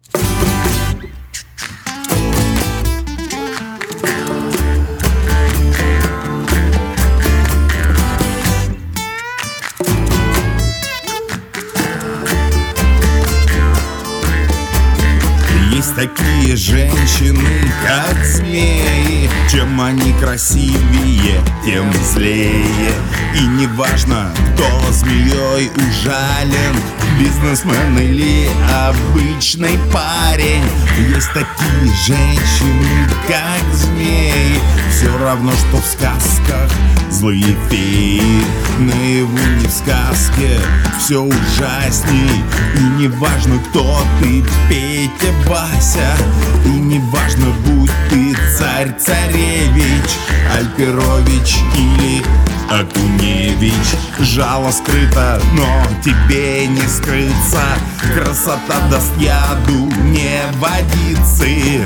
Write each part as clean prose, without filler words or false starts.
Есть такие женщины, как змеи. Чем они красивее, тем злее. И неважно, кто змеей ужален, бизнесмен или обычный парень. Есть такие женщины, как змеи. Все равно, что в сказках злые феи. Наяву не в сказке, все ужасней. И неважно, кто ты, Петя, Вася. И неважно, будь ты царь-царевич, Альперович или Акуневич. Жало скрыто, но тебе не скрыться. Красота даст яду, не водицы.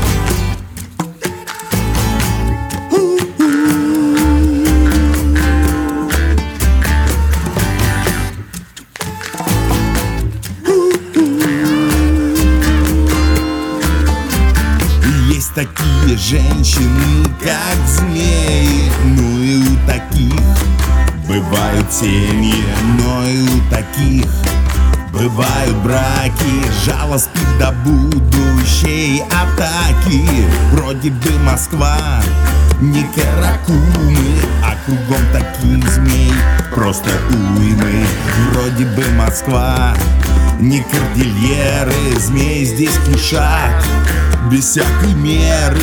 Есть такие женщины, как змеи. Ну и у таких бывают семьи, но и у таких бывают браки. Жало спит до будущей атаки. Вроде бы Москва не Каракумы, а кругом таких змей просто уймы. Вроде бы Москва не Кордильеры, змеи здесь кишат без всякой меры.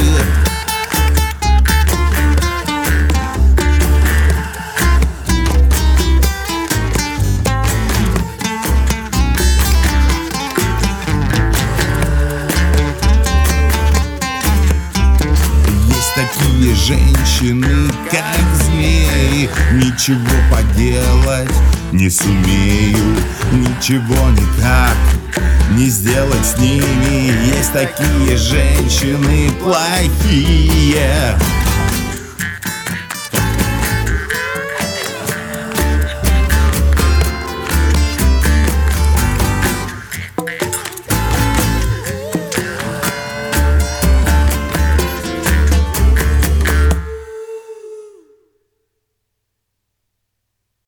Есть такие женщины, как змеи. Ничего поделать не сумею, ничего никак не сделать с ними. Есть такие женщины плохие.